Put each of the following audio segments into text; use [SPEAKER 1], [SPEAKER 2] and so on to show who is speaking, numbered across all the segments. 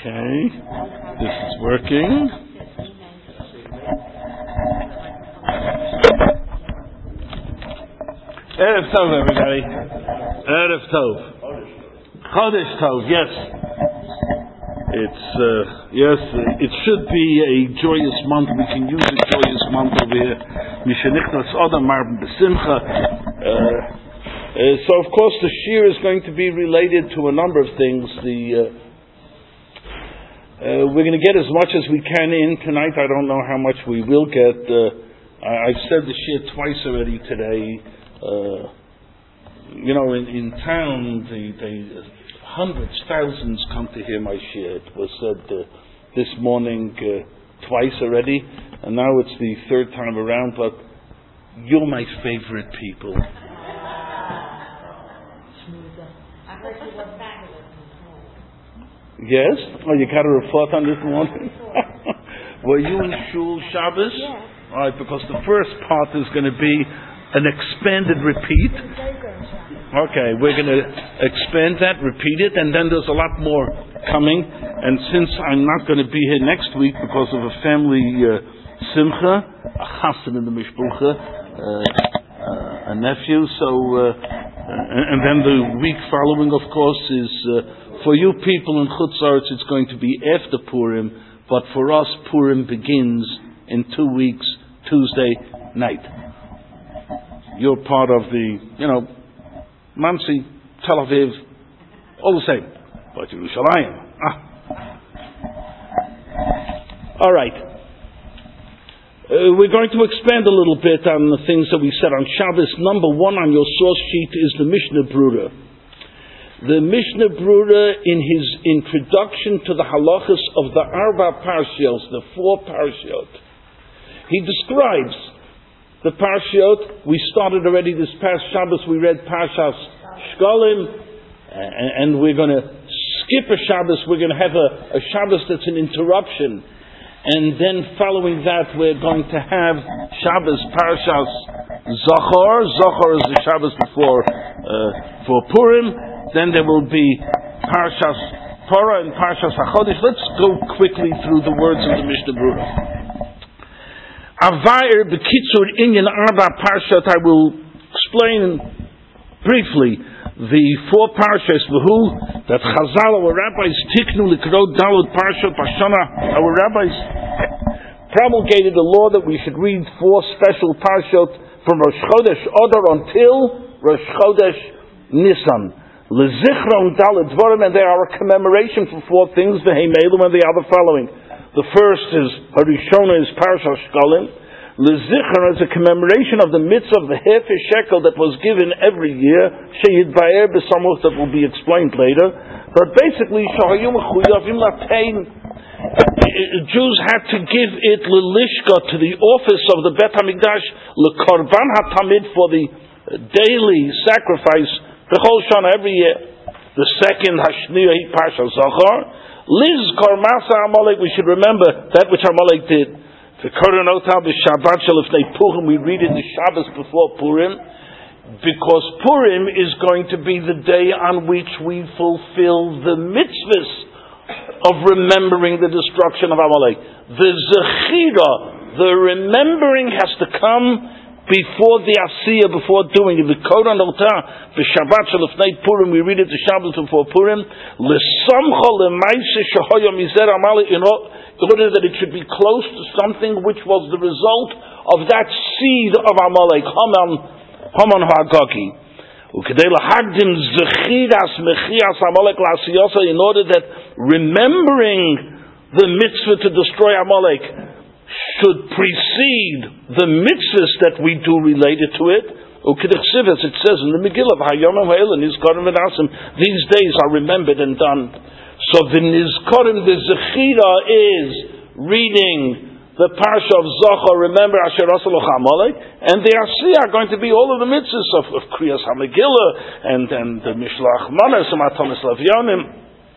[SPEAKER 1] Okay, this is working. Erev Tov, everybody. Erev Tov. Chodesh Tov, yes. It should be a joyous month. We can use a joyous month over here. Mishenichnas Adam Marben Besimcha. So, of course, the shir is going to be related to a number of things. We're going to get as much as we can in tonight. I don't know how much we will get. I've said the shir twice already today. In town, the hundreds, thousands come to hear my shir. It was said this morning twice already, and now it's the third time around. But you're my favorite people. Yes? Oh, you got a report on this morning? Were you in Shul Shabbos? Yeah. All right, because the first part is going to be an expanded repeat. Okay, we're going to expand that, repeat it, and then there's a lot more coming. And since I'm not going to be here next week because of a family simcha, a chassan in the mishpucha, a nephew, and then the week following, of course, is... for you people in Chutz La'aretz, it's going to be after Purim, but for us, Purim begins in 2 weeks, Tuesday night. You're part of the, Monsey, Tel Aviv, all the same. But Yerushalayim. All right. We're going to expand a little bit on the things that we said on Shabbos. Number one on your source sheet is the Mishnah Brura. The Mishnah Brura, in his introduction to the halachas of the Arba Parshiot, the 4 Parshiot, he describes the Parshiot. We started already this past Shabbos, we read Parshas Shkolim, and we're going to skip a Shabbos. We're going to have a Shabbos that's an interruption. And then following that, we're going to have Shabbos Parshas Zachor. Zachor is the Shabbos before for Purim. Then there will be Parshas Torah and Parshas HaChodesh. Let's go quickly through the words of the Mishnah Brura. Avair b'kitzur inyan arba parshat. I will explain briefly the 4 parshas that Chazal, our rabbis, tiknu likrot daled parshat b'shana. Our rabbis promulgated the law that we should read 4 special parshot from Rosh Chodesh Adar until Rosh Chodesh Nisan. Lezichron Dalet Dvarim, and they are a commemoration for 4 things, the Heimelum and the other following. The first is, Harishona is Parshas Shkolim. Lezichron is a commemoration of the mitzvah of the Hefer Shekel that was given every year, Sheyid Baer B'Samuch, that will be explained later. But basically, Shahayum Chuyavim Latein, Jews had to give it Lelishka, to the office of the Bet HaMikdash, LeKorban HaTamid, for the daily sacrifice, B'chol Shana, every year. The second Hashniyah Parsha Zachor. Liz Kormasa Amalek, we should remember that which Amalek did. The Koronota b'Shabbat Shalifnei Purim, we read it the Shabbos before Purim, because Purim is going to be the day on which we fulfill the mitzvahs of remembering the destruction of Amalek. The Zechira, the remembering, has to come before the Asiyah, before doing it. The Koran Ota, the Shabbat Shalifnei Purim, we read it the Shabbos before Purim. L'samcha l'maisa shehoya mizer Amalek, in order that it should be close to something which was the result of that seed of Amalek, Haman Ha'agagi. U'kedei lahagdim zechiras mechias Amalek la'asiyasa, in order that remembering the mitzvah to destroy Amalek should precede the mitzvahs that we do related to it. As it says in the Megillah, these days are remembered and done. So the Nizkorim, the Zechira, is reading the Parsha of Zachor, remember Asher Asaloch Amalek, and the Asiyah are going to be all of the mitzvahs of Kriyas HaMegillah and the Mishlach Manas and Matanis Lavyanim.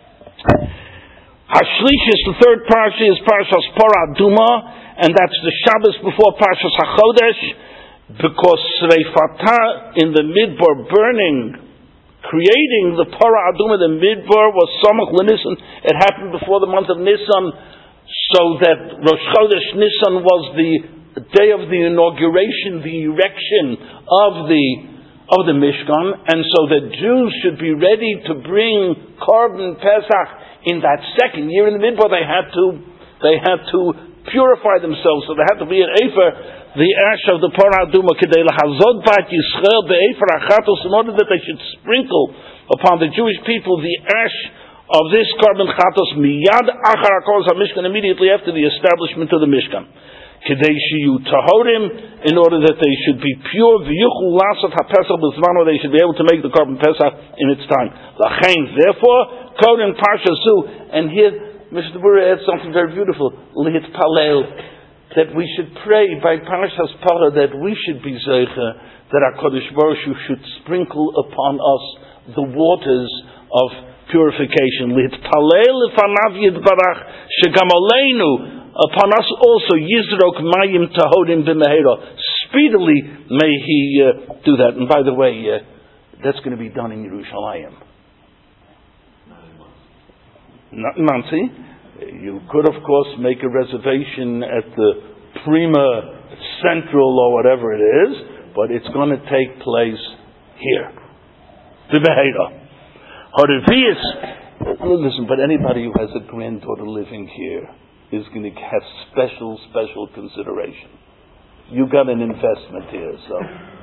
[SPEAKER 1] Hashlishis, the third parsha, is Parshas Parah Aduma, and that's the Shabbos before Parshas HaChodesh, because Sreifata in the Midbar, burning creating the Parah Aduma, the Midbar, was Samach LeNisan. It happened before the month of Nisan, so that Rosh Chodesh Nisan was the day of the inauguration, the erection of the Mishkan, and so that Jews should be ready to bring Korban Pesach in that second year in the Midbar. They had to purify themselves, so there had to be an Efer, the ash of the Parah Aduma, Kedei Lahazod Bat Yisrael be'Efer Achatos, in order that they should sprinkle upon the Jewish people the ash of this Korban Chatos miyad achar hakol HaMishkan, immediately after the establishment of the Mishkan. Kedei shiyu tahorim, in order that they should be pure, v'yuchul lasot ha'pesach b'zmano, they should be able to make the Korban Pesach in its time. Lachein, therefore, Koden Parsha Zu, and here Mr. Bura adds something very beautiful, Lit Palel, that we should pray by Parshas Parah that we should be Zeicha, that HaKadosh Baruch Hu should sprinkle upon us the waters of purification. Lit Palel Lefanav Yitbarach, Shegam Aleinu, upon us also, Yizrok Mayim Tahodim B'Mehera. Speedily may He do that. And by the way, that's going to be done in Yerushalayim. Not in Monsey. You could, of course, make a reservation at the Prima Central or whatever it is, but it's going to take place here. B'Mehera. Listen, but anybody who has a granddaughter living here is going to have special consideration. You got an investment here, so.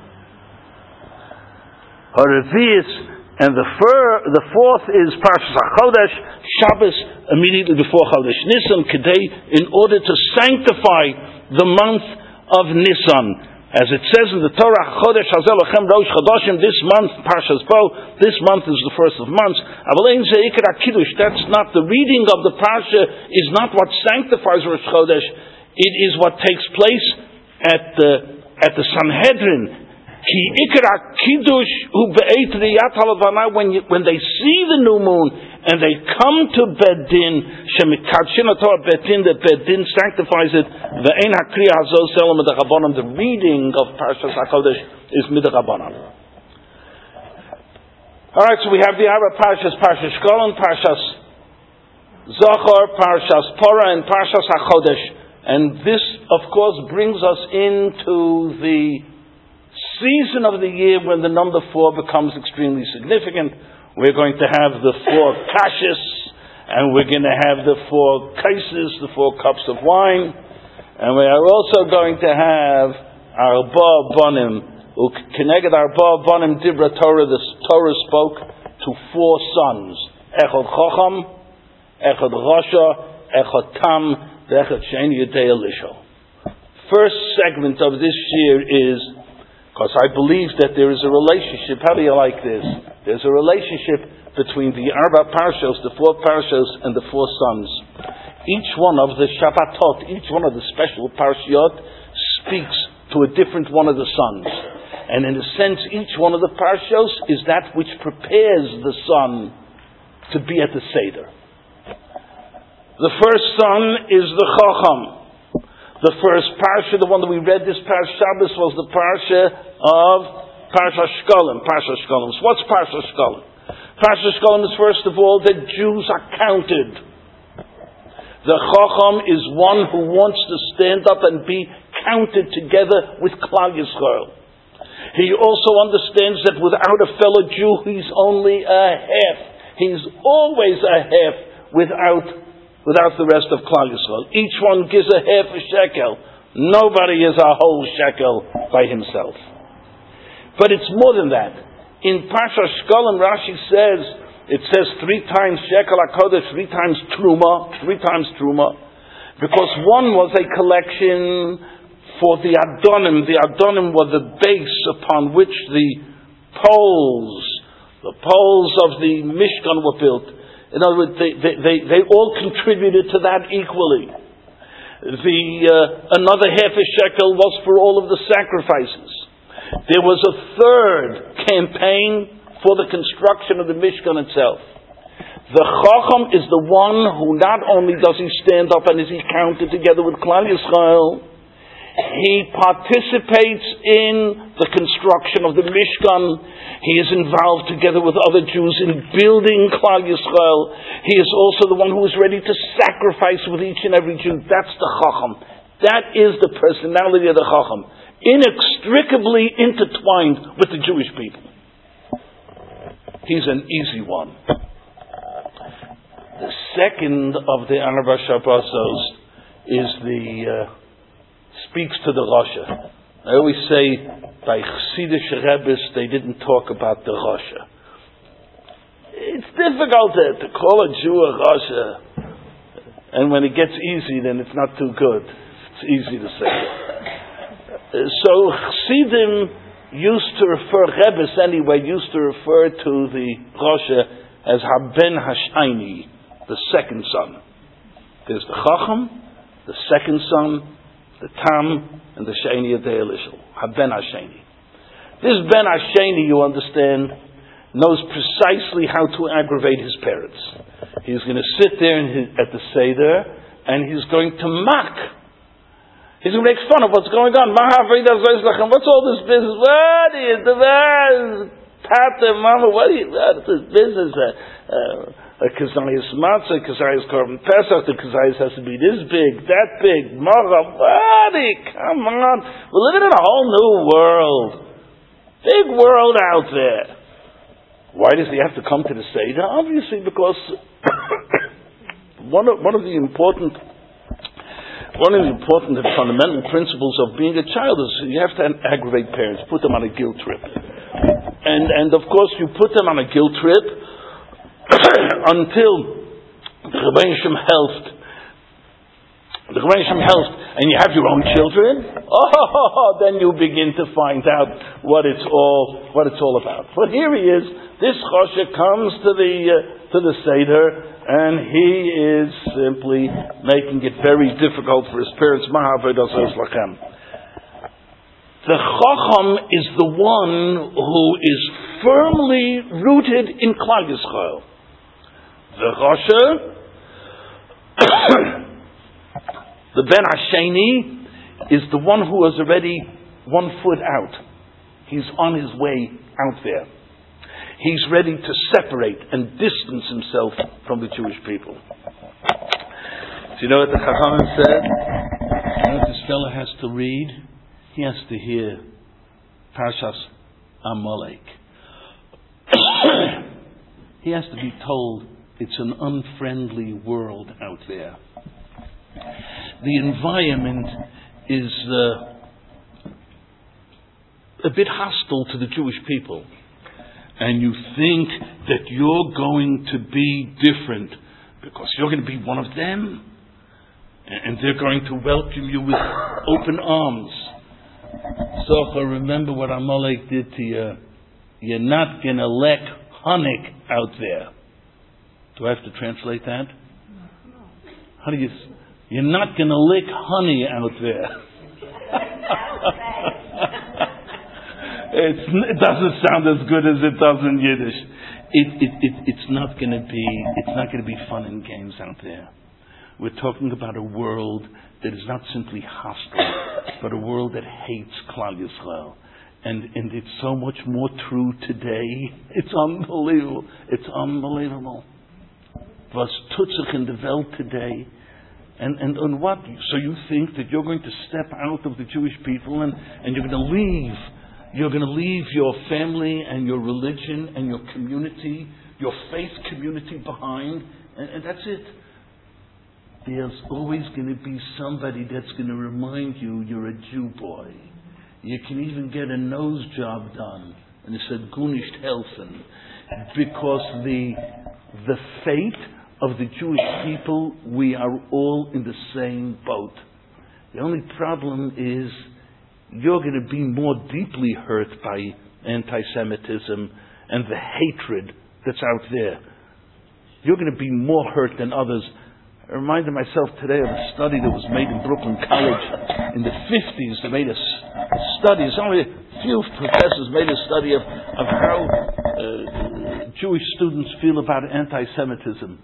[SPEAKER 1] And the fourth is Parshas HaChodesh, Shabbos, immediately before Chodesh Nisan, Kedei, in order to sanctify the month of Nisan. As it says in the Torah, Chodesh Hazel Lachem Rosh Chodoshim, this month, Parshas Bo, this month is the first of months. That's not the reading of the Parsha, is not what sanctifies Rosh Chodesh. It is what takes place at the Sanhedrin. Ki Ikra Kiddush hu be'eit riyat halavana, when they see the new moon and they come to Bedin, shemikadshin ato Bedin, that Bedin sanctifies it. Ve'ein hakriya hazos selam midachabonim. The reading of Parshas HaKodesh is midachabonim. All right, so we have the Arba Parshas, Parshas Shkolin, Parshas Zachor, Parshas Porah, and Parshas HaKodesh, and this, of course, brings us into the season of the year when the number 4 becomes extremely significant. We're going to have the 4 kashis, and we're going to have the 4 kaises, the 4 cups of wine, and we are also going to have Arba Bonim. Keneged Arba Bonim Dibra Torah, the Torah spoke to 4 sons. Echad Chacham, Echad Rasha, Echad Tam, Echad Shein Yedei Elisha. First segment of this year is, because I believe that there is a relationship. How do you like this? There's a relationship between the Arba Parshos, the 4 Parshos, and the 4 sons. Each one of the Shabbatot, each one of the special Parshiot speaks to a different one of the sons. And in a sense, each one of the Parshos is that which prepares the son to be at the Seder. The first son is the Chacham. The first parsha, the one that we read this past Shabbos, was the parsha of Parshas Shkolin. Parshas Shkolin. So what's Parshas Shkolin? Parshas Shkolin is, first of all, that Jews are counted. The Chacham is one who wants to stand up and be counted together with Klal Yisrael. He also understands that without a fellow Jew, he's only a half. He's always a half without the rest of Klal Yisrael. Each one gives a half a shekel. Nobody is a whole shekel by himself. But it's more than that. In Parshas Shkolin, Rashi says, it says 3 times shekel HaKodesh, 3 times truma, because one was a collection for the Adonim. The Adonim were the base upon which the poles of the Mishkan were built. In other words, they all contributed to that equally. Another half a shekel was for all of the sacrifices. There was a third campaign for the construction of the Mishkan itself. The Chacham is the one who not only does he stand up and is he counted together with Klal Yisrael, He participates in the construction of the Mishkan. He is involved together with other Jews in building Klal Yisrael. He is also the one who is ready to sacrifice with each and every Jew. That's the Chacham. That is the personality of the Chacham. Inextricably intertwined with the Jewish people. He's an easy one. The second of the Arba Shabbosos is speaks to the Rasha. I always say, by Chassidish Rebbes, they didn't talk about the Rasha. It's difficult to call a Jew a Rasha, and when it gets easy, then it's not too good. It's easy to say. So Chassidim used to refer, Rebbes anyway, used to refer to the Rasha as Haben Hashayni, the second son. There's the Chacham, the second son, the Tam, and the Sheni of the Elishel. Ben Hasheni. This Ben Hasheni, you understand, knows precisely how to aggravate his parents. He's going to sit there at the Seder, and he's going to mock. He's going to make fun of what's going on. What's all this business? What is the Tata, Mama, what is this business? Kazayas matzah, Kazayas korban pesach, the Kazayas has to be this big, that big, buddy, come on. We're living in a whole new world. Big world out there. Why does he have to come to the Seder? Obviously because one of the important and fundamental principles of being a child is you have to aggravate parents, put them on a guilt trip. And of course you put them on a guilt trip until the Rebbeinu Shem helped, and you have your own children. Then you begin to find out what it's all about. But here he is. This Choshe comes to the Seder, and he is simply making it very difficult for his parents. The Chacham is the one who is firmly rooted in Klal Yisrael. The Rasha, the Ben Hasheni, is the one who is already 1 foot out. He's on his way out there. He's ready to separate and distance himself from the Jewish people. Do you know what the Chachamim said? You know what this fellow has to read? He has to hear Parshas Amalek. He has to be told it's an unfriendly world out there. The environment is a bit hostile to the Jewish people. And you think that you're going to be different because you're going to be one of them. And they're going to welcome you with open arms. So remember what Amalek did to you. You're not going to lick honey out there. Do I have to translate that? How do you? You're not going to lick honey out there. It doesn't sound as good as it does in Yiddish. It's not going to be fun and games out there. We're talking about a world that is not simply hostile, but a world that hates Klal Yisrael. And it's so much more true today. It's unbelievable. It's unbelievable. Was tut sich in the Welt today? And what? So you think that you're going to step out of the Jewish people and you're going to leave. You're going to leave your family and your religion and your community, your faith community behind, and that's it. There's always going to be somebody that's going to remind you you're a Jew boy. You can even get a nose job done. And it said, Gunisht helfen. Because the fate of the Jewish people, we are all in the same boat. The only problem is you're going to be more deeply hurt by anti-Semitism and the hatred that's out there. You're going to be more hurt than others. I reminded myself today of a study that was made in Brooklyn College in the 50s. They made a study. It's only a few professors made a study of how Jewish students feel about anti-Semitism.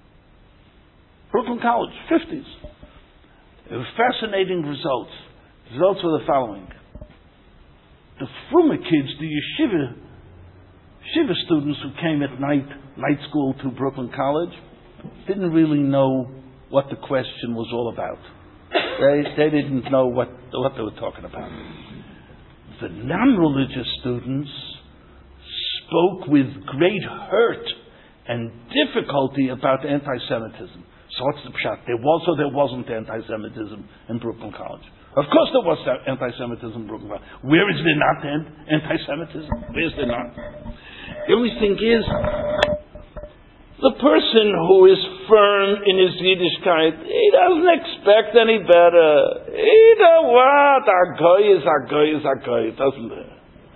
[SPEAKER 1] Brooklyn College, 50s. Fascinating results. results were the following. The Fruma kids, the yeshiva students who came at night school to Brooklyn College, didn't really know what the question was all about. They didn't know what they were talking about. The non-religious students spoke with great hurt and difficulty about anti-Semitism. So what's the pshat? There was or there wasn't anti-Semitism in Brooklyn College. Of course there was anti-Semitism in Brooklyn College. Where is there not anti-Semitism? Where is there not? The only thing is, the person who is firm in his Yiddishkeit, he doesn't expect any better. You know what? Our goy is our goy. It doesn't.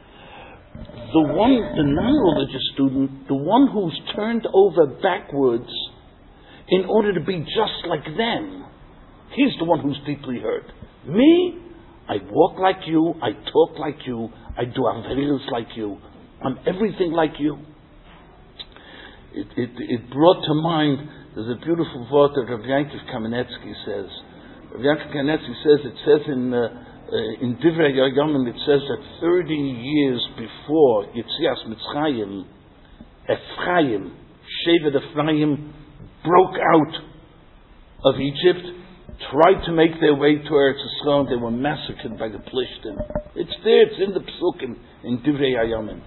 [SPEAKER 1] The non-religious student, the one who's turned over backwards in order to be just like them, he's the one who's deeply hurt. Me, I walk like you, I talk like you, I do averilas like you, I'm everything like you. It brought to mind, there's a beautiful thought that Rav Yankov Kamenetsky says. Rav Yankov Kamenetsky says, it says in Divrei Yomim, it says that 30 years before Yetzias Mitzrayim, Ephraim, Shevet Ephraim, broke out of Egypt, tried to make their way to Eretz Yisrael, and they were massacred by the Plishtim. It's there, it's in the Psukim, in Divrei Yomim.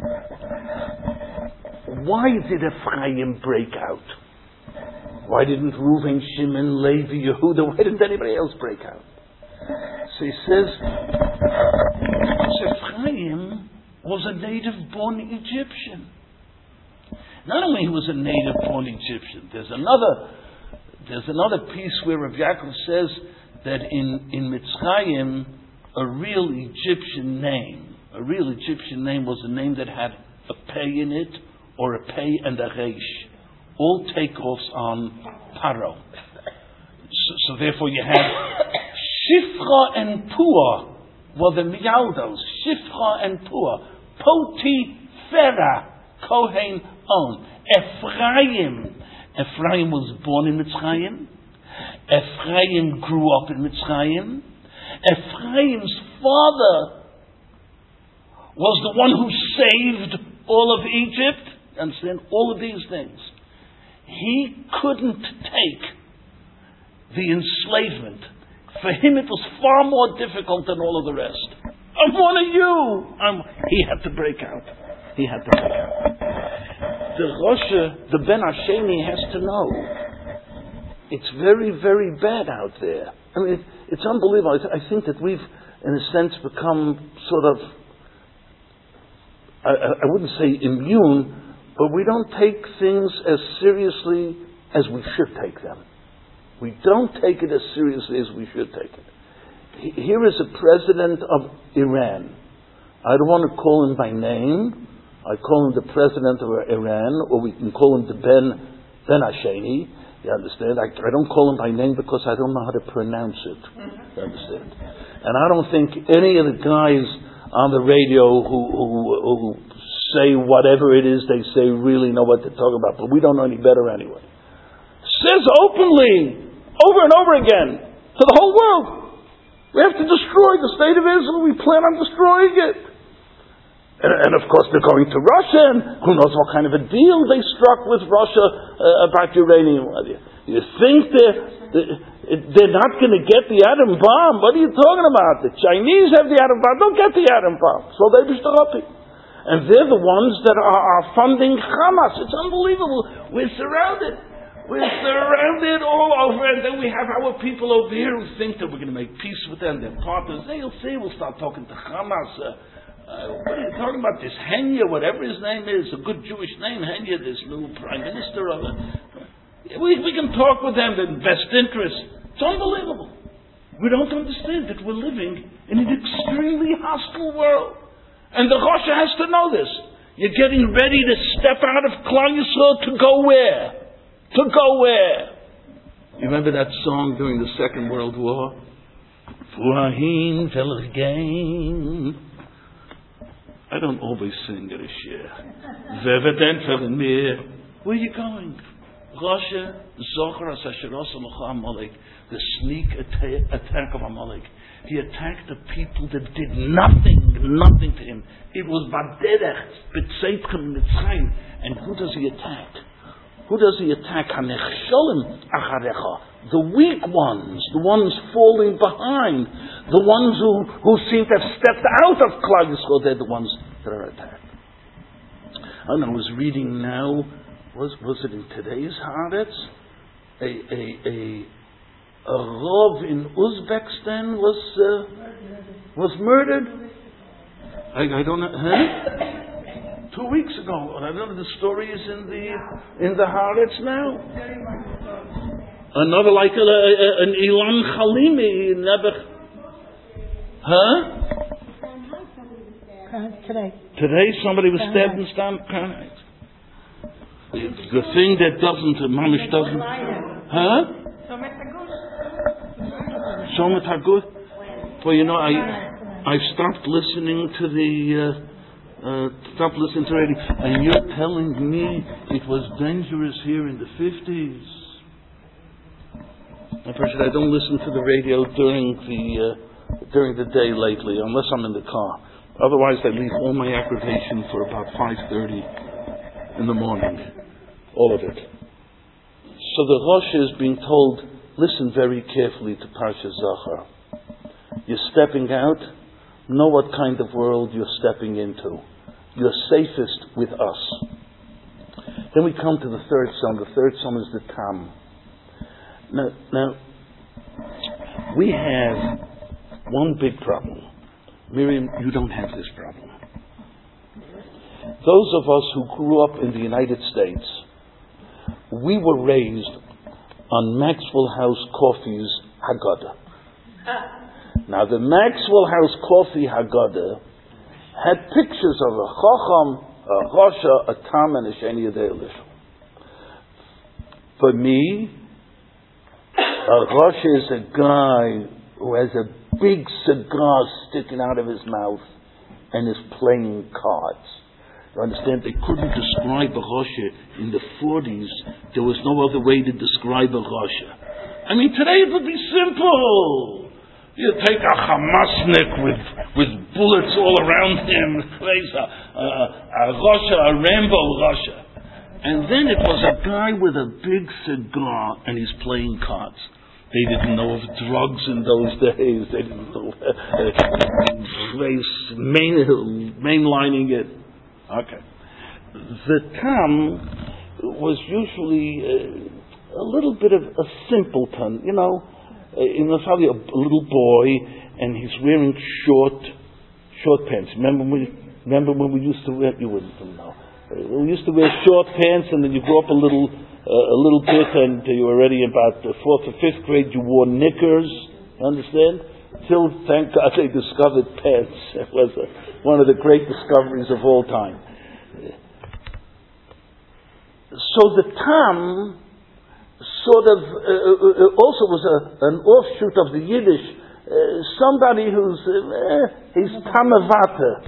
[SPEAKER 1] Why did Ephraim break out? Why didn't Reuven, Shimon, Levi, Yehuda, why didn't anybody else break out? So he says, Ephraim was a native-born Egyptian. Not only he was a native-born Egyptian, there's another piece where Rav Yaakov says that in Mitzrayim, a real Egyptian name was a name that had a pei in it, or a pei and a reish, all takeoffs on Paro. So therefore you had Shifra and Pua were the Miyaldos. Shifra and Pua. Potifera, Kohen own. Ephraim was born in Mitzrayim. Ephraim grew up in Mitzrayim. Ephraim's father was the one who saved all of Egypt. Understand? All of these things. He couldn't take the enslavement. For him it was far more difficult than all of the rest. I'm one of you! He had to break out. The Rosh, the Ben Hasheni has to know. It's very, very bad out there. I mean, it's unbelievable. I think that we've, in a sense, become sort of, I wouldn't say immune, but we don't take things as seriously as we should take them. We don't take it as seriously as we should take it. Here is a president of Iran. I don't want to call him by name. I call him the president of Iran, or we can call him the Ben Hasheni. You understand? I don't call him by name because I don't know how to pronounce it. You understand? And I don't think any of the guys on the radio who say whatever it is they say really know what they're talking about, but we don't know any better anyway. Says openly, over and over again, to the whole world, we have to destroy the state of Israel. We plan on destroying it. And of course they're going to Russia, and who knows what kind of a deal they struck with Russia about uranium. You think they're not going to get the atom bomb? What are you talking about? The Chinese have the atom bomb. Don't get the atom bomb. So they b'shtarapim. And they're the ones that are funding Hamas. It's unbelievable. We're surrounded all over, and then we have our people over here who think that we're going to make peace with them. They're partners. They'll say we'll start talking to Hamas. What are you talking about? This Henya, whatever his name is, a good Jewish name, Henya, this new prime minister of it. We can talk with them in best interest. It's unbelievable. We don't understand that we're living in an extremely hostile world. And the Rosh has to know this. You're getting ready to step out of Klal Yisrael to go where? You remember that song during the Second World War? Vorhin Velgain. I don't always sing at a shir. Where are you going? Russia, Zohar, the sneak attack of Amalek. He attacked the people that did nothing to him. It was Baderech, B'tzeitchem Mitzrayim. And who does he attack? Who does he attack? Hanechsholim acharecha. The weak ones, the ones falling behind, the ones who seem to have stepped out of Klal Yisrael, they're the ones that are attacked. I was reading now, was it in today's Haaretz? A Rav in Uzbekistan was murdered. I don't know. Huh? 2 weeks ago. I don't know. The story is in the Haaretz now. Another like an Ilan Halimi in Nebuch. Huh? Today somebody was stabbed in Stam. The thing that Mamish doesn't. Huh? Shomet Hagut. Well, I stopped listening to radio, and you're telling me it was dangerous here in the 50s. I don't listen to the radio during the day lately, unless I'm in the car. Otherwise, I leave all my aggravation for about 5:30 in the morning. All of it. So the Rosh is being told, listen very carefully to Parsha Zachar. You're stepping out, know what kind of world you're stepping into. You're safest with us. Then we come to the third son. The third son is the Tam. Now, we have one big problem. Miriam, you don't have this problem. Those of us who grew up in the United States, we were raised on Maxwell House Coffee's Haggadah. Now, the Maxwell House Coffee Haggadah had pictures of a Chacham, a Rasha, a Tam, and a Sheni Yadei Elishel. For me, a Rasha is a guy who has a big cigar sticking out of his mouth and is playing cards. You understand? They couldn't describe a Rasha in the 40s. There was no other way to describe a Rasha. I mean, today it would be simple. You take a Hamasnik with bullets all around him, a Rasha, a Rambo Rasha. And then it was a guy with a big cigar and he's playing cards. They didn't know of drugs in those days. They didn't know mainlining it. Okay. The Tam was usually a little bit of a simpleton, in Australia, a little boy, and he's wearing short pants. Remember when we used to wear? You wouldn't know. We used to wear short pants, and then you grow up a little bit, and you were already about the 4th or 5th grade. You wore knickers. You understand? Till, thank God, they discovered pants. It was one of the great discoveries of all time. So the Tam sort of also was an offshoot of the Yiddish. Somebody who's he's Tamavata.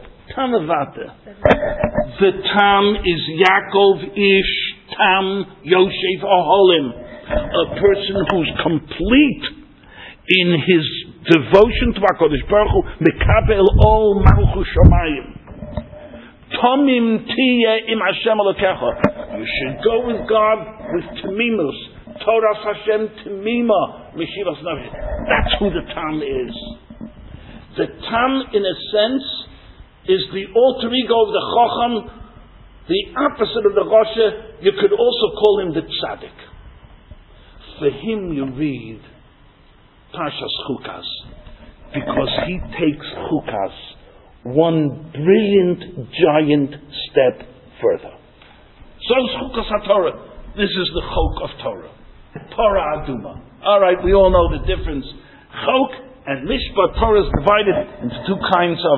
[SPEAKER 1] The Tam is Yaakov Ish Tam Yosef Oholim, a person who's complete in his devotion to HaKadosh Baruch Hu, Mekabel Ol Malchus Shamayim. Tomim Tiye Im Hashem Elokecha. You should go with God with Temimus. Torah Hashem Temima Meshivas Nafesh. That's who the Tam is. The Tam, in a sense, is the alter ego of the Chacham, the opposite of the Rasha. You could also call him the Tzaddik. For him you read Parshas Chukas, because he takes Chukas one brilliant, giant step further. So is Chukas HaTorah. This is the Chok of Torah. Torah Aduma. Alright, we all know the difference. Chok and Mishpat. Torah is divided into two kinds of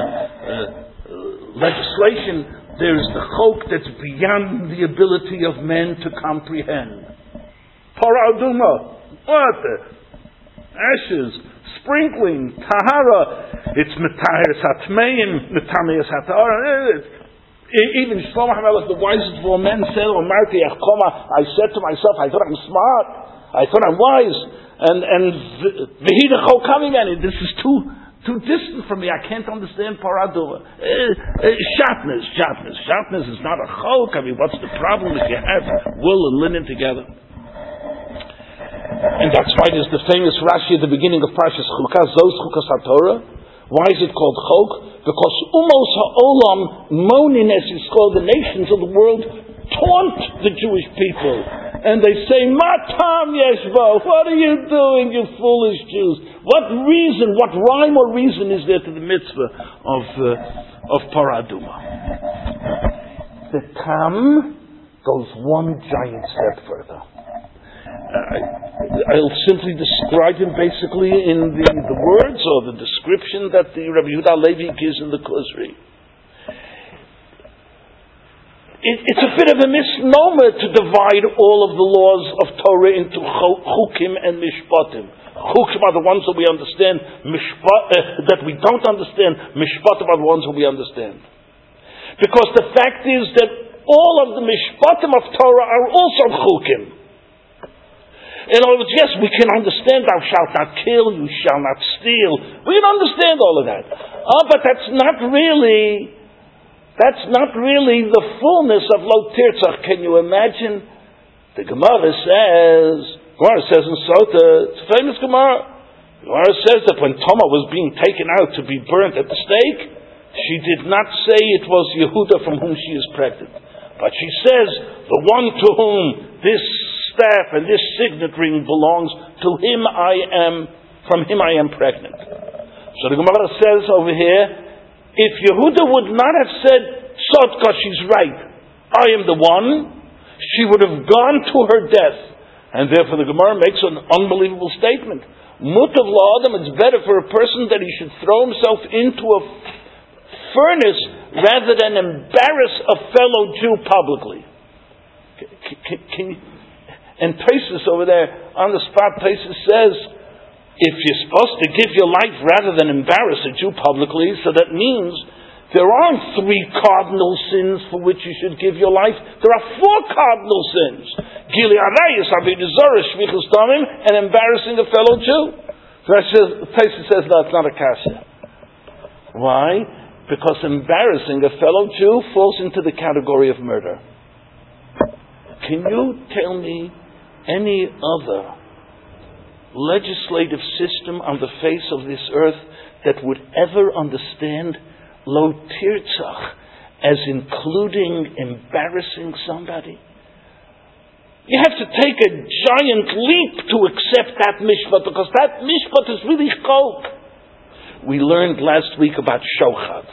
[SPEAKER 1] legislation. There is the Chok that's beyond the ability of men to comprehend. Torah Aduma. What? Ashes, sprinkling, Tahara. It's Metahiris HaTmeim, Metahiris HaTorah. Even Shlomo HaMelech, the wisest of all men, said, I said to myself, I thought I'm smart, I thought I'm wise, and this is too distant from me. I can't understand Paraduma. Shatnez is not a chok. I mean, what's the problem if you have wool and linen together? And that's why there's the famous Rashi at the beginning of Parshas Chukas, Zos Chukas HaTorah. Why is it called chok? Because Umos HaOlam, Monin as it's called, the nations of the world, taunt the Jewish people. And they say, Matam Yeshbo, what are you doing, you foolish Jews? What reason, what rhyme or reason is there to the mitzvah of Paraduma? The Tam goes one giant step further. I'll simply describe him basically in the words or the description that the Rabbi Yehuda Levi gives in the Kuzri. It's a bit of a misnomer to divide all of the laws of Torah into chukim and mishpatim. Chukim are the ones that we understand, that we don't understand. Mishpatim are the ones that we understand. Because the fact is that all of the mishpatim of Torah are also chukim. In other words, yes, we can understand thou shalt not kill, you shall not steal. We can understand all of that. But that's not really the fullness of Lo Tirtzach. Can you imagine? The Gemara says in Sota, it's a famous Gemara. The Gemara says that when Tamar was being taken out to be burnt at the stake, she did not say it was Yehuda from whom she is pregnant. But she says, the one to whom this staff and this signet ring belongs, from him I am pregnant. So the Gemara says over here, if Yehuda would not have said, Sodka, she's right, I am the one, she would have gone to her death. And therefore the Gemara makes an unbelievable statement. Mutav la'adam, it's better for a person that he should throw himself into a furnace rather than embarrass a fellow Jew publicly. And Taisus over there, on the spot, Taisus says, if you're supposed to give your life rather than embarrass a Jew publicly, so that means there aren't 3 cardinal sins for which you should give your life. There are 4 cardinal sins. Gili Arayis, Avodah Zarah, Shvichus Damim, and embarrassing a fellow Jew. Taisus says, no, it's not a kasha. Why? Because embarrassing a fellow Jew falls into the category of murder. Can you tell me any other legislative system on the face of this earth that would ever understand Lo Tirtzach as including embarrassing somebody? You have to take a giant leap to accept that mishpat, because that mishpat is really chok. We learned last week about Shochad.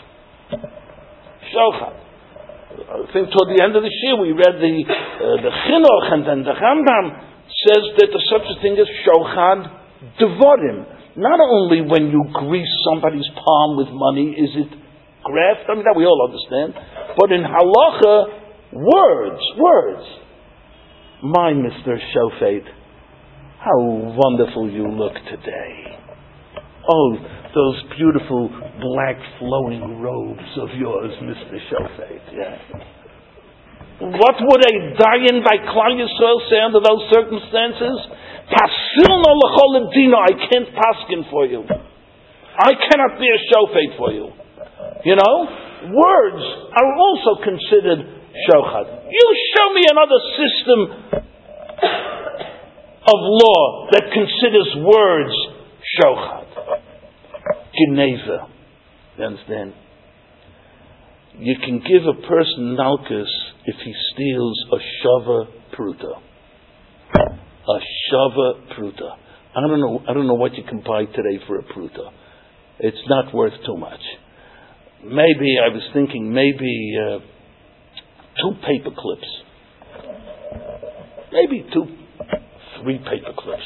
[SPEAKER 1] I think toward the end of this year we read the Chinuch, and then the Rambam says that there's such a thing as Shochad Devorim. Not only when you grease somebody's palm with money is it graft, I mean that we all understand, but in halacha, words. My Mr. Shofet, how wonderful you look today. Oh, those beautiful black flowing robes of yours, Mr. Shofet. Yeah. What would a dayan by Klal Yisrael say under those circumstances? Pasilno l'chol dino. I can't paskin for you. I cannot be a Shofet for you. You know, words are also considered shochad. You show me another system of law that considers words shochad. Geneva. You understand? You can give a person nalkus if he steals a shava pruta. A shava pruta. I don't know what you can buy today for a pruta. It's not worth too much. Maybe, I was thinking, 2 paper clips. Maybe 3 paper clips.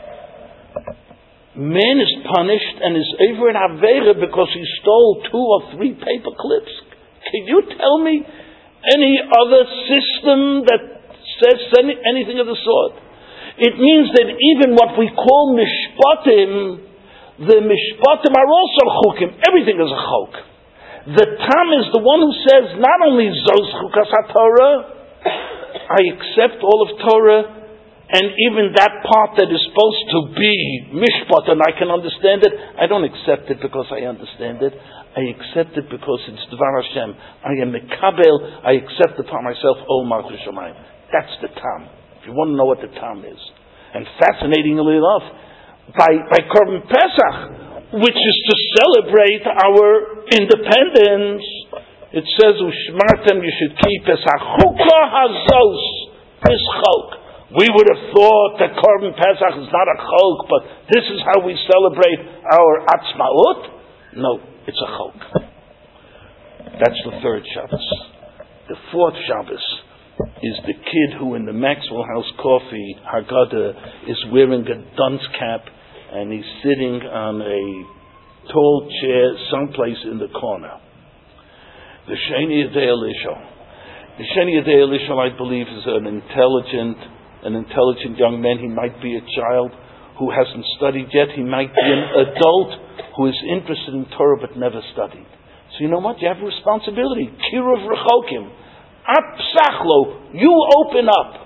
[SPEAKER 1] Man is punished and is over in Avera because he stole 2 or 3 paper clips. Can you tell me any other system that says anything of the sort? It means that even what we call mishpatim, the mishpatim are also chukim. Everything is a chok. The Tam is the one who says not only Zos Chukas HaTorah, I accept all of Torah, and even that part that is supposed to be Mishpat and I can understand it, I don't accept it because I understand it. I accept it because it's Dvar Hashem. I am Mekabel. I accept upon myself all Malchus Shamayim. That's the Tam. If you want to know what the Tam is. And fascinatingly enough, by Korban Pesach, which is to celebrate our independence, it says, Ushmartem, you should keep Pesachukah Hazos, this chok. We would have thought that Korban Pesach is not a chok, but this is how we celebrate our Atzmaut. No, it's a chok. That's the third Shabbos. The fourth Shabbos is the kid who in the Maxwell House Coffee Haggadah is wearing a dunce cap and he's sitting on a tall chair someplace in the corner. The Sheni Yedei Elisha. The Sheni Yedei Elisha, I believe, is an intelligent young man. He might be a child who hasn't studied yet. He might be an adult who is interested in Torah but never studied. So you know what? You have a responsibility. Kiruv Rechokim. Apsachlo. You open up.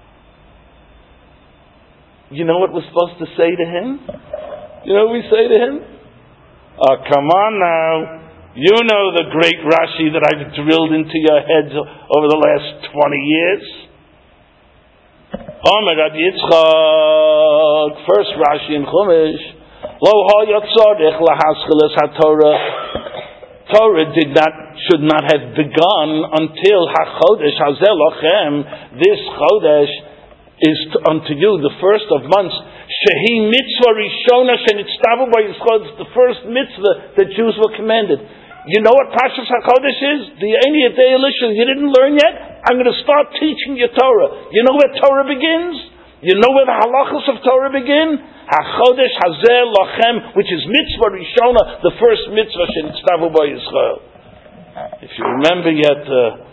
[SPEAKER 1] You know what we're supposed to say to him? You know what we say to him? Oh, come on now. You know the great Rashi that I've drilled into your heads over the last 20 years. Omer Rab Yitzchak, first Rashi in Chumash. Lo hayatzorich lahaschilas haTorah. Torah should not have begun until hachodesh hazel lochem. This chodesh is unto you the first of months. Shehi mitzvah rishona shenitztavu by Yisrael. It's the first mitzvah that Jews were commanded. You know what Parshas HaKodesh is? The Sheni Yedei Elisha. You didn't learn yet? I'm going to start teaching you Torah. You know where Torah begins? You know where the halachos of Torah begin? HaChodesh Hazeh Lochem, which is mitzvah rishona, the first mitzvah shenitztavu by Yisrael. If you remember yet,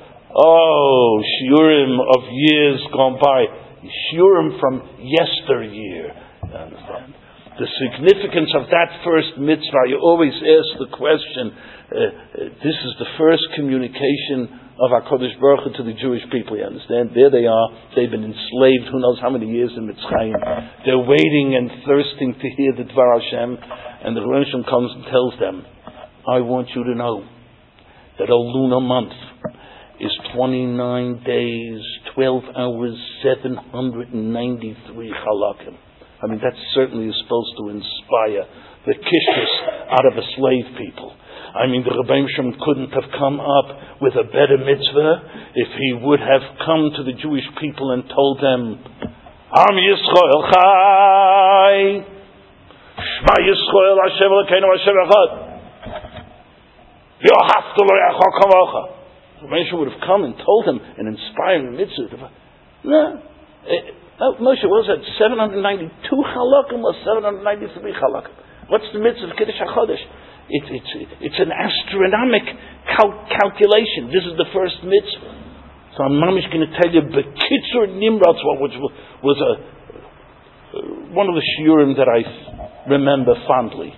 [SPEAKER 1] shiurim of years gone by, shiurim from yesteryear. You understand? The significance of that first mitzvah, you always ask the question, this is the first communication of HaKadosh Baruch Hu to the Jewish people, you understand? There they are, they've been enslaved who knows how many years in Mitzrayim. They're waiting and thirsting to hear the Dvar Hashem, and the Rebbe Shem comes and tells them, I want you to know that a lunar month is 29 days, 12 hours, 793 halakim. I mean, that certainly is supposed to inspire the kishkas out of a slave people. I mean, the Rebbe Shem couldn't have come up with a better mitzvah if he would have come to the Jewish people and told them, Am Yisrael Chai, Shema Yisrael Hashem Elokeinu Hashem Echad, V'yohavta l'reacha kamocha. The Rebbe Shem would have come and told him an inspiring mitzvah. No. Moshe, what was that? 792 halakim or 793 halakim? What's the mitzvah of Kiddush HaChodesh? It's an astronomic calculation. This is the first mitzvah. So I'm mamish going to tell you Bekitzur Nimrod, which was one of the shiurim that I remember fondly.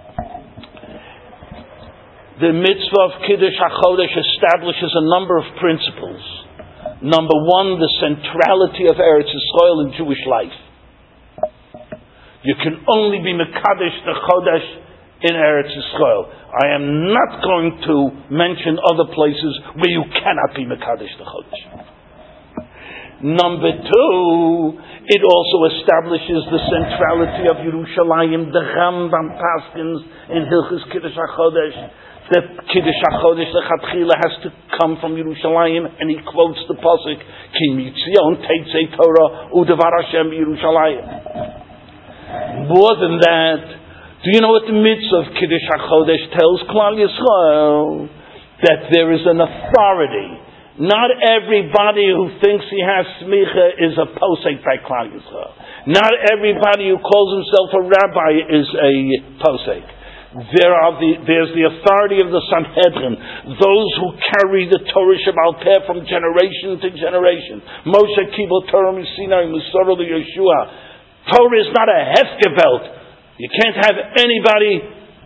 [SPEAKER 1] The mitzvah of Kiddush HaChodesh establishes a number of principles. Number one, the centrality of Eretz Yisrael in Jewish life. You can only be Mekadesh the Chodesh in Eretz Yisrael. I am not going to mention other places where you cannot be Mekadesh the Chodesh. Number two, it also establishes the centrality of Yerushalayim. The Rambam Paskins in Hilchos Kiddush HaChodesh. That Kiddush HaChodesh, the Chatchila, has to come from Yerushalayim, and he quotes the pasuk, Ki mitzion teitzei Torah u'devar Hashem Yerushalayim. More than that, do you know what the mitzvah of Kiddush HaChodesh tells Klal Yisrael? That there is an authority. Not everybody who thinks he has smicha is a posek by Klal Yisrael. Not everybody who calls himself a rabbi is a posek. There's the authority of the Sanhedrin, those who carry the Torah Shebaal Peh from generation to generation. Moshe Kibel Torah Misinai Musara Yeshua. Torah is not a hefgevelt. You can't have anybody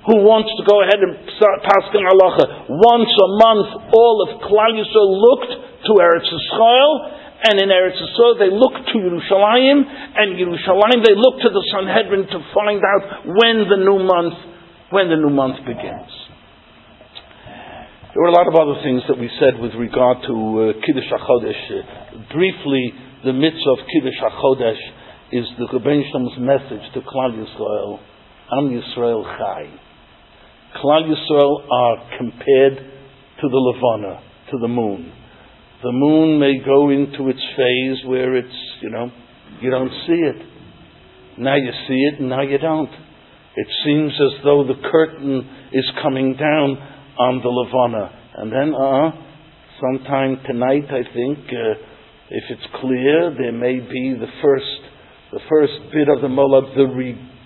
[SPEAKER 1] who wants to go ahead and paskin halacha. Once a month, all of Klal Yisrael looked to Eretz Yisrael, and in Eretz Yisrael they looked to Yerushalayim, and Yerushalayim they looked to the Sanhedrin to find out when the new month begins. There were a lot of other things that we said with regard to Kiddush HaChodesh. Briefly, the mitzvah of Kiddush HaChodesh is the Rebbeinu Shlom's message to Klal Yisrael, Am Yisrael Chai. Klal Yisrael are compared to the Levana, to the moon. The moon may go into its phase where it's, you don't see it. Now you see it, and now you don't. It seems as though the curtain is coming down on the Levana. And then, sometime tonight, I think, if it's clear, there may be the first bit of the Molad, the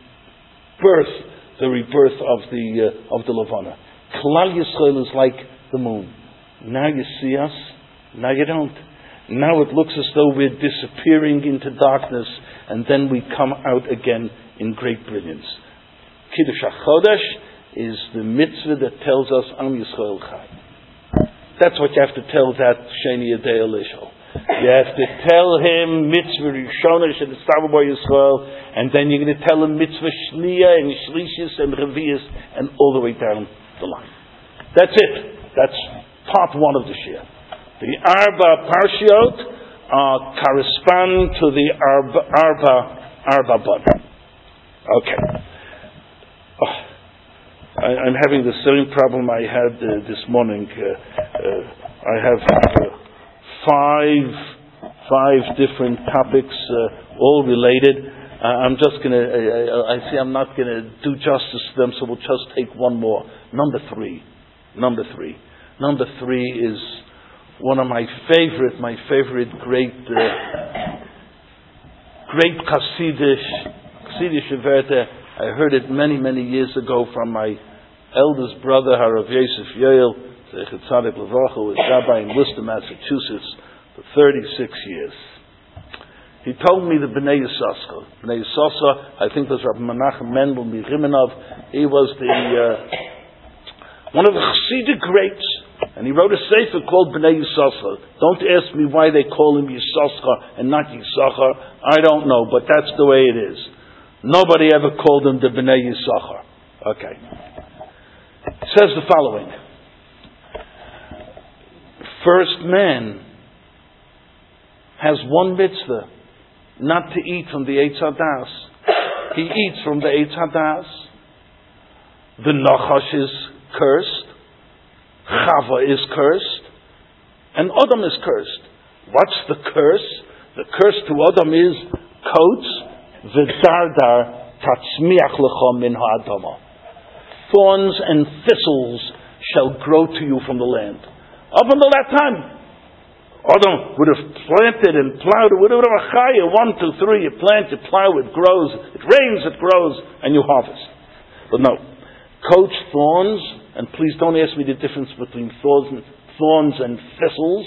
[SPEAKER 1] rebirth of the Levana. Klal Yisrael is like the moon. Now you see us, now you don't. Now it looks as though we're disappearing into darkness, and then we come out again in great brilliance. Kiddush HaChodesh is the mitzvah that tells us Am Yisrael Chai. That's what you have to tell that Sheni Yadei Elishol. You have to tell him mitzvah Rishona Shenitztavu Bo Yisrael, and then you're going to tell him mitzvah Shniya and Shlishis and Revius and all the way down the line. That's it. That's part one of the Shir. The Arba Parshiot correspond to the Arba Bud. Okay. I'm having the same problem I had this morning. I have five different topics, all related. I'm just going to, I see I'm not going to do justice to them, so we'll just take one more. Number three. Number three is one of my favorite great Chassidish Werte. I heard it many years ago from my eldest brother, Harav Yosef Yoel, Zechet Tzaddik Levacha, who was rabbi in Worcester, Massachusetts, for 36 years. He told me the Bnei Yissaschar. Bnei Yissaschar, I think it was Rabbi Menachem Mendel Miriminov. He was one of the Chassidic greats, and he wrote a sefer called Bnei Yissaschar. Don't ask me why they call him Yissaschar and not Yissachar. I don't know, but that's the way it is. Nobody ever called him the Bnei Yisachar. Okay. It says the following. First man has one mitzvah, not to eat from the Eitz Hadas. He eats from the Eitz Hadas. The Nachash is cursed. Chava is cursed. And Adam is cursed. What's the curse? The curse to Adam is coats. V'dardar tatzmiach lecha min ha'adama. Thorns and thistles shall grow to you from the land. Up until that time, Adam would have planted and plowed. It would have been a chaya, 1, 2, 3. You plant, you plow, it grows. It rains, it grows, and you harvest. But no, coats, thorns, and please don't ask me the difference between thorns and thistles.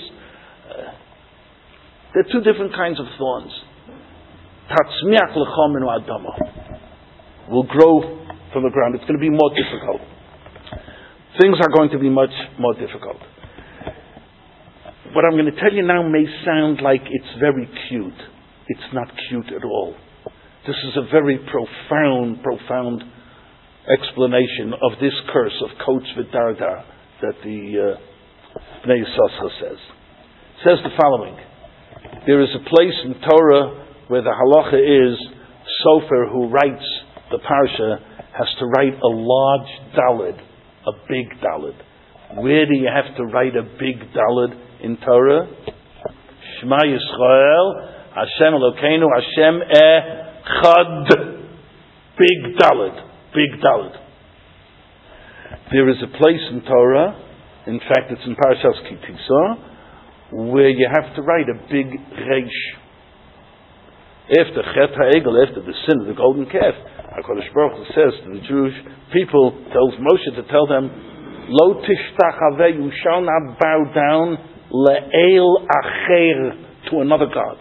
[SPEAKER 1] There are two different kinds of thorns. Tatzmiach l'chom minu adama will grow from the ground. It's going to be more difficult. Things are going to be much more difficult. What I'm going to tell you now may sound like it's very cute. It's not cute at all. This is a very profound explanation of this curse of Koutz V'Dardar that the Bnei Yissaschar says. It says the following. There is a place in Torah where the halacha is, Sofer who writes the parsha has to write a large daled, a big daled. Where do you have to write a big daled in Torah? Shema Yisrael, Hashem Elokeinu, Hashem Echad. Big daled. There is a place in Torah, in fact it's in Parashas Ki Tisa, where you have to write a big reish. After Chet HaEgel, after the sin of the golden calf, HaKadosh Baruch Hu says to the Jewish people, tells Moshe to tell them, Lo tishtach haveh, you shall not bow down le'el acher, to another god.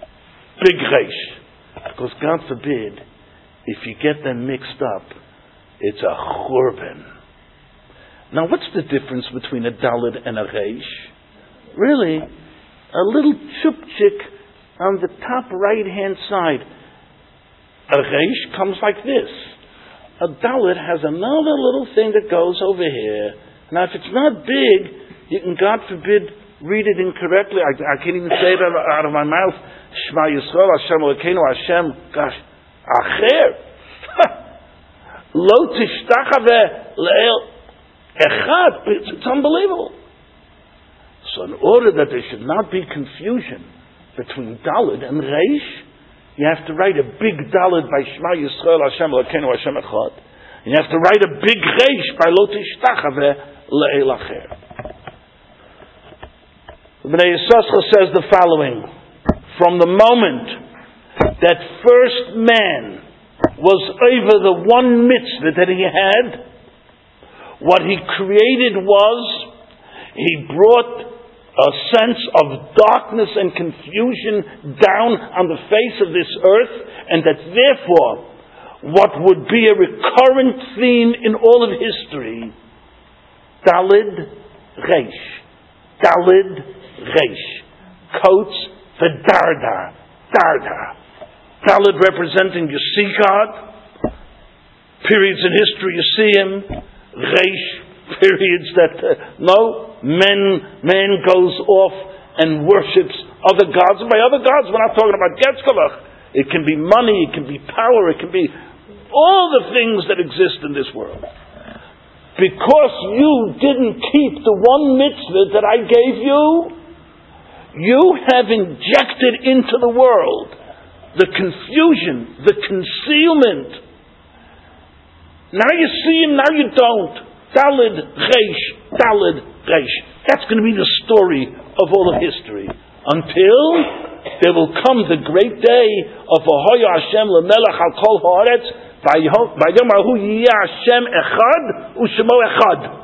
[SPEAKER 1] Big reish. Because God forbid, if you get them mixed up, It's a churban. Now, what's the difference between a dalid and a reish? Really, a little chupchik on the top right-hand side. A reish comes like this. A dalid has another little thing that goes over here. Now, if it's not big, you can, God forbid, read it incorrectly. I can't even say it out of my mouth. Shema Yisrael, Hashem Elokeinu, Hashem, gosh, Acher. Lo tishtachave le'el echad. It's unbelievable. So in order that there should not be confusion between Dalid and Reish, you have to write a big Dalid by Shema Yisrael, Hashem Elokeinu, Hashem Echad. And you have to write a big Reish by Lo tishtachave le'el acher. Bnei Yissaschar says the following: from the moment that first man was over the one mitzvah that he had, what he created was, he brought a sense of darkness and confusion down on the face of this earth, and that therefore, what would be a recurrent theme in all of history, Dalid Reish. Dalid Reish. Coats for Darda. Darda. Dalid representing you see God. Periods in history you see Him. Reish. Periods that, man goes off and worships other gods. And by other gods, we're not talking about Getzkalach. It can be money, it can be power, it can be all the things that exist in this world. Because you didn't keep the one mitzvah that I gave you, you have injected into the world the confusion, the concealment. Now you see Him, now you don't. Dalid Reish, Dalid Reish. That's going to be the story of all of history. Until there will come the great day of V'hoya Hashem lemelech al kol haaretz, v'yom ahu yiyeh Hashem echad u'shemo echad.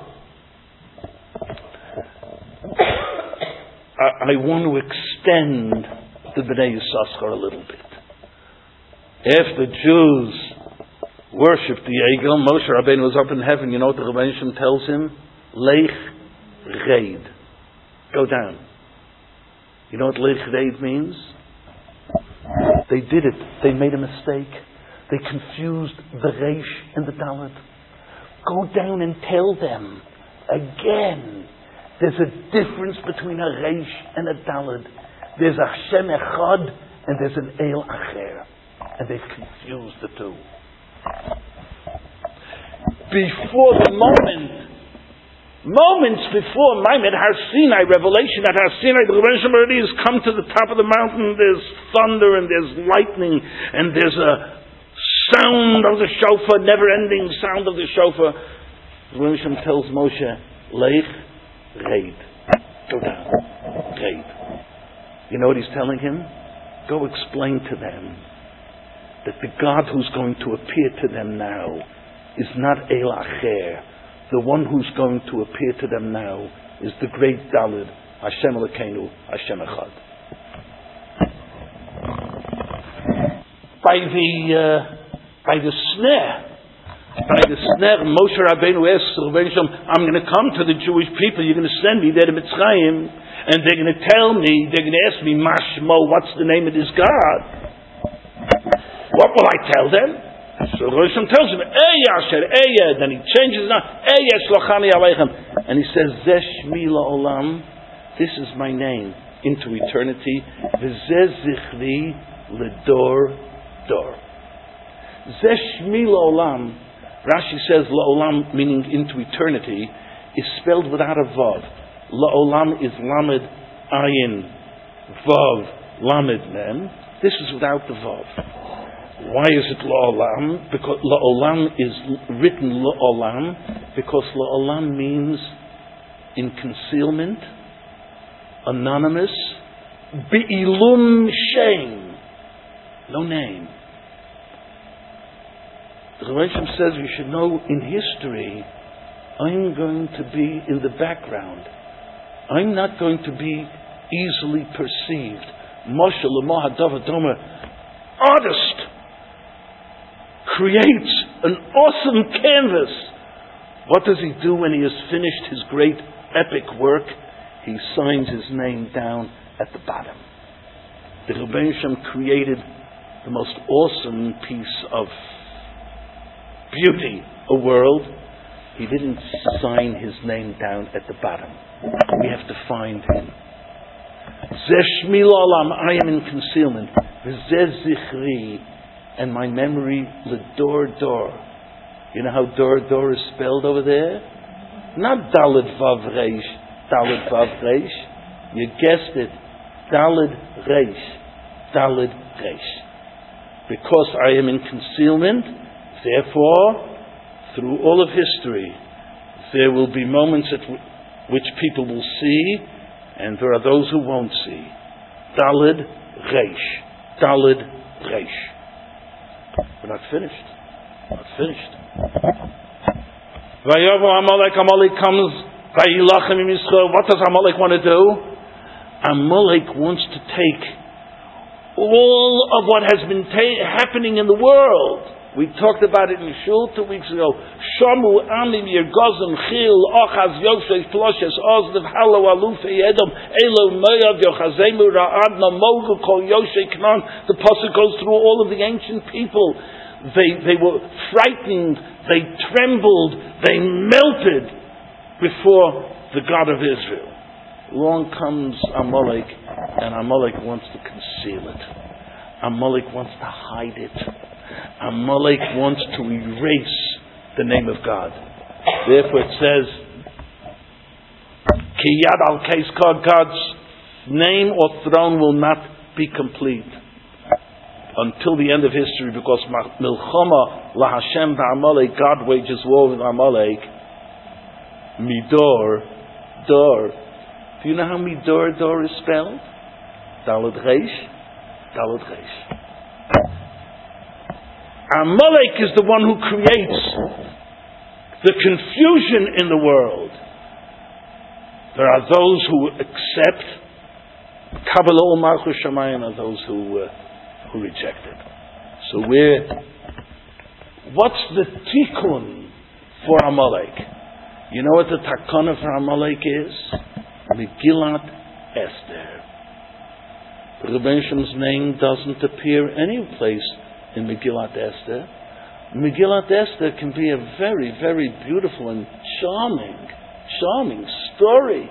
[SPEAKER 1] I want to extend the Bnei Yissaschar a little bit. If the Jews worshipped the Egel, Moshe Rabbeinu was up in heaven. You know what the Rebbeinu Shem tells him? Leich Reid. Go down. You know what Leich Reid means? They did it. They made a mistake. They confused the Reish and the Daled. Go down and tell them again. There's a difference between a Reish and a Daled. There's a Hashem Echad and there's an El Acher. And they've confused the two. Before the moments before Maimed Har Sinai revelation, at Har Sinai the Rebbeinu Shem already has come to the top of the mountain. There's thunder and there's lightning and there's a sound of the shofar, never-ending sound of the shofar. The Rebbeinu Shem tells Moshe, Leich Reid, go down, Reid. You know what he's telling him? Go explain to them that the God who's going to appear to them now is not El Acher. The one who's going to appear to them now is the great Daled, Hashem Elokeinu, Hashem Echad. By the snare, Moshe Rabbeinu asks the Rebbeinu Shem, I'm going to come to the Jewish people, you're going to send me there to Mitzrayim, and they're going to tell me, they're going to ask me, Mashmo, what's the name of this God? What will I tell them? So Rebbeinu Shem tells him, then he changes it now, and he says, Zeh Shmi La'olam, this is my name into eternity, V'zeh Zichri L'dor Dor. Zeh Shmi La'olam, Rashi says La'olam, meaning into eternity, is spelled without a Vav. La'olam is Lamed Ayin, Vav, Lamed Mem. This is without the Vav. Why is it La'olam? Because La'olam is written La'olam because La'olam means in concealment, anonymous, Be'ilum Shem, no name. The Rebbeinu Shem says you should know in history, I'm going to be in the background. I'm not going to be easily perceived. Moshe L'mo Hadav Adomer, artist, creates an awesome canvas. What does he do when he has finished his great epic work? He signs his name down at the bottom. The Rebbeinu Shem created the most awesome piece of beauty, a world. He didn't sign his name down at the bottom. We have to find him. Zeh Shmi L'Olam, I am in concealment. V'zeh Zichri, and my memory l'dor dor. You know how dor is spelled over there? Not Daled Vav Reish, Daled Vav Reish. You guessed it. Daled Reish, Daled Reish. Because I am in concealment, therefore, through all of history, there will be moments at which people will see, and there are those who won't see. Daled Reish, Daled Reish. We're not finished. Not finished. Vayovo Amalek comes. Vayilachem im Yisrael. What does Amalek want to do? Amalek wants to take all of what has been happening in the world. We talked about it in Shul 2 weeks ago. Shamu Amim Yergozim Chil Ochaz Yosef Ploshes Ozdev Halo Alufe Edom Elo Moav Yochazemu Ra'ad Namogu Kol Yoshe Knan. The pasuk goes through all of the ancient people. They were frightened. They trembled. They melted before the God of Israel. Along comes Amalek, and Amalek wants to conceal it. Amalek wants to hide it. Amalek wants to erase the name of God. Therefore it says, Ki Yad Al Keis Kod, God's name or throne will not be complete until the end of history, because Milchama La Hashem Ba'Amalek, God wages war with Amalek. Midor, Dor. Do you know how Midor, Dor is spelled? Daled Reish, Daled Reish. Amalek is the one who creates the confusion in the world. There are those who accept Kabbalah or Malchus Shamayim, are those who reject it. So what's the tikkun for Amalek? You know what the takana for Amalek is? Megillat Esther. The Rebbeinu Shem's name doesn't appear any place in Megillat Esther. Megillat Esther can be a very, very beautiful and charming story.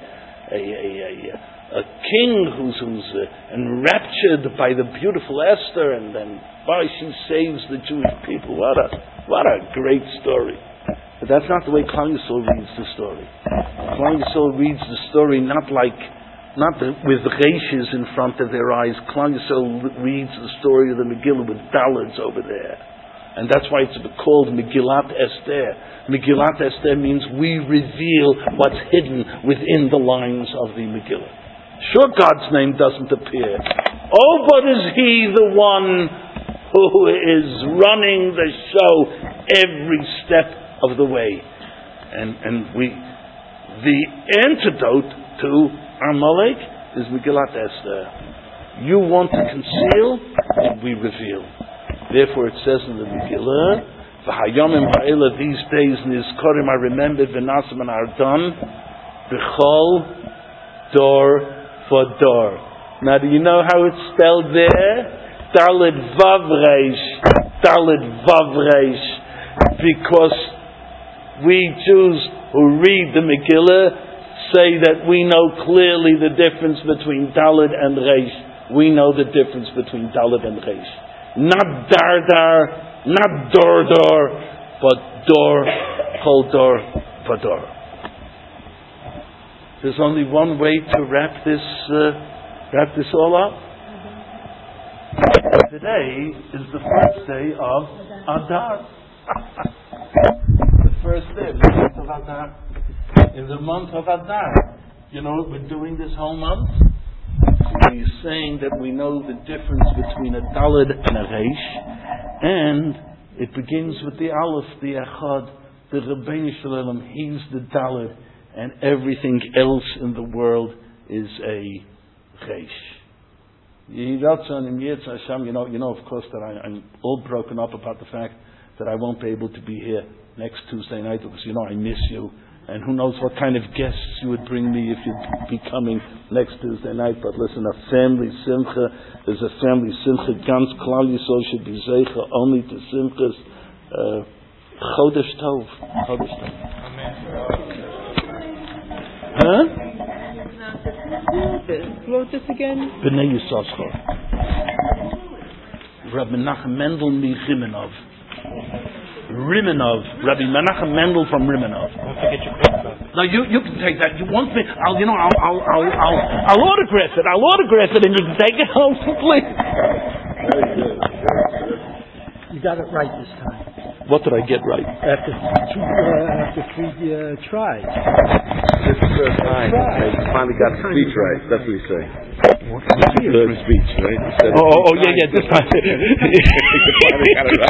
[SPEAKER 1] A king who's enraptured by the beautiful Esther, and then she saves the Jewish people. What a great story! But that's not the way Klal Yisrael reads the story. Klal Yisrael reads the story not with reishes in front of their eyes. Klal Yisrael reads the story of the Megillah with dalids over there. And that's why it's called Megillat Esther. Megillat Esther means we reveal what's hidden within the lines of the Megillah. Sure, God's name doesn't appear. Oh, but is He the one who is running the show every step of the way? And the antidote to Amalek is Megillat Esther. You want to conceal, and we reveal. Therefore, it says in the Megillah, "V'hayomim ha'ela, these days nizkorim are remembered, v'nasim and are done, b'chol dor for dor." Now, do you know how it's spelled there? Daled Vav Reish, Daled Vav Reish, because we Jews who read the Megillah say that we know clearly the difference between Daled and Reish. We know the difference between Daled and Reish. Not dar, not dor, but dor, kol dor, vador. There's only one way to wrap this all up. Today is the first day of Adar. The first day of the month of Adar. In the month of Adar. You know what we're doing this whole month? We're saying that we know the difference between a Daled and a Reish, and it begins with the Aleph, the Echad, the Rebbeinu Shalom. He's the Daled, and everything else in the world is a Reish. You know, of course, that I'm all broken up about the fact that I won't be able to be here next Tuesday night because, I miss you. And who knows what kind of guests you would bring me if you'd be coming next Tuesday night. But listen, a family simcha is a family simcha. Ganz Klal Yisrael should be zeicha only to simchas. Chodesh Tov. Chodesh Tov. Huh?
[SPEAKER 2] Wrote this again?
[SPEAKER 1] B'nai Yissaschar. Rabbi Menachem Mendel Rimenov. Rabbi Menachem Mendel from Rimenov.
[SPEAKER 2] Don't forget your credit.
[SPEAKER 1] No, you can take that. You want me? I'll autograph it. I'll autograph it, and you can take it home, please.
[SPEAKER 2] You got it right this time.
[SPEAKER 1] What did I get right?
[SPEAKER 2] After three tries.
[SPEAKER 3] This is the first time. I finally got the speech right. That's what he's saying. Third speech, right?
[SPEAKER 1] Yeah. This time.
[SPEAKER 3] He finally got it right.